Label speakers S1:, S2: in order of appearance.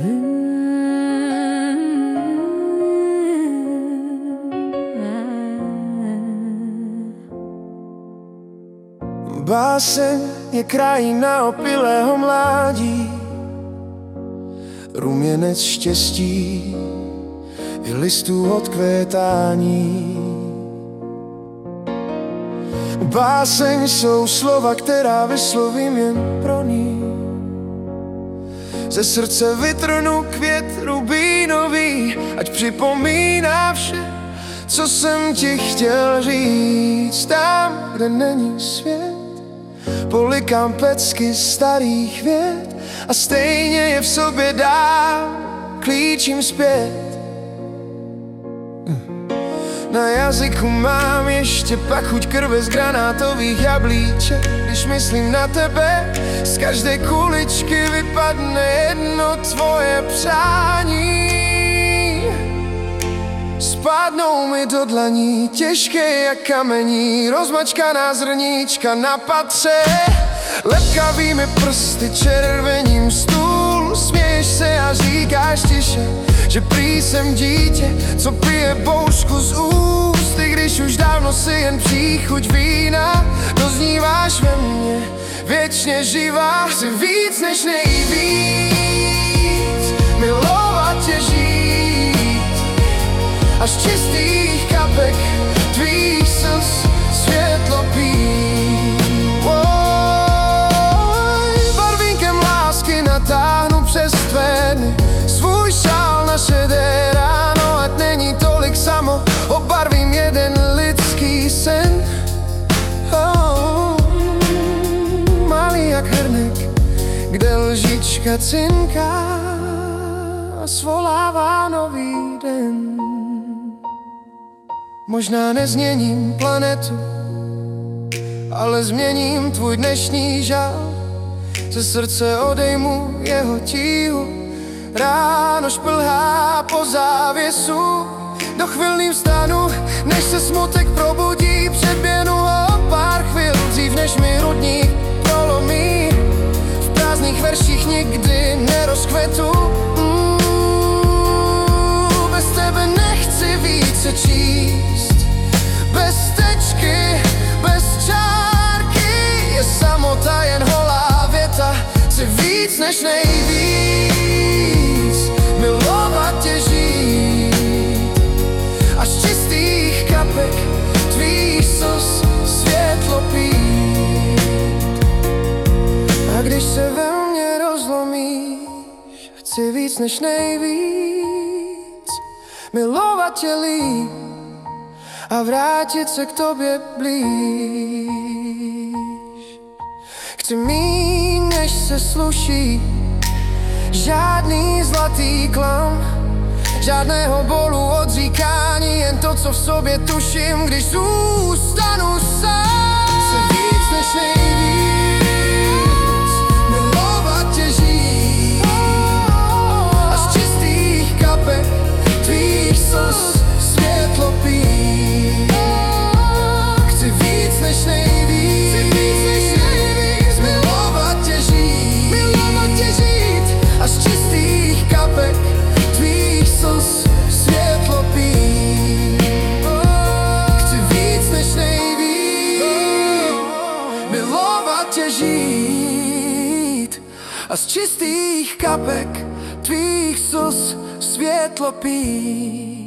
S1: Báseň je krajina opilého mládí, ruměnec štěstí i listů odkvétání. Báseň jsou slova, která vyslovím jen pro ní. Ze srdce vytrhnu květ rubínový, ať připomíná vše, co jsem ti chtěl říct. Tam, kde není svět, polikám pecky starých vět a stejně je v sobě dám, klíčím zpět. Na jazyku mám ještě pachuť krve z granátových jablíček. Když myslím na tebe, z každé kuličky vypadne jedno tvoje přání. Spadnou mi do dlaní, těžké jak kamení, rozmačkaná zrníčka na patře. Lepkavými prsty červením stůl, směješ se a říkáš tiše, že prý jsem dítě, co pije boušku z úst. I když už dávno si jen příchuť vína, dozníváš ve mně věčně živá. Chci víc než nejvíc, milovat tě, žít až z čistých kapek tvých slz světlo pít. Barvínkem lásky natáhnu přes tvé dny svůj šál na šedé ráno, ať není tolik samo, obarvím jeden lidský sen. Malý jak hrnek, kde lžička cinká a svolává nový den. Možná nezměním planetu, ale změním tvůj dnešní žál. Ze srdce odejmu jeho tíhu, ráno šplhá po závěsu. Do chvilným vstanu, než se smutek probudí, předběhnu ho pár chvil dřív, než mi rudník prolomí. V prázdných verších nikdy nerozkvetu. Bez tebe nechci více číst, bez tečky, bez čárky, je samota jen holá věta. Chci víc než nejvíc, milovat tě, žít až z čistých kapek tvých slz světlo pít. A když se ve mně rozlomíš, chci víc než nejvíc, milovat tě líp a vrátit se k tobě blíž. Chci míň, než se sluší, žádný zlatý klam, žádného bolu odříkání, jen to, co v sobě tuším, když zůstanu sám. Chci víc než nejvíc, milovat tě, žít až z čistých kapek tvých slz světlo pít. Chci víc než nejvíc, milovat tě, žít až z čistých kapek tvých slz světlo pít. Chci víc než nejvíc, milovat tě, žít a z čistých kapek tvých slz světlo pít.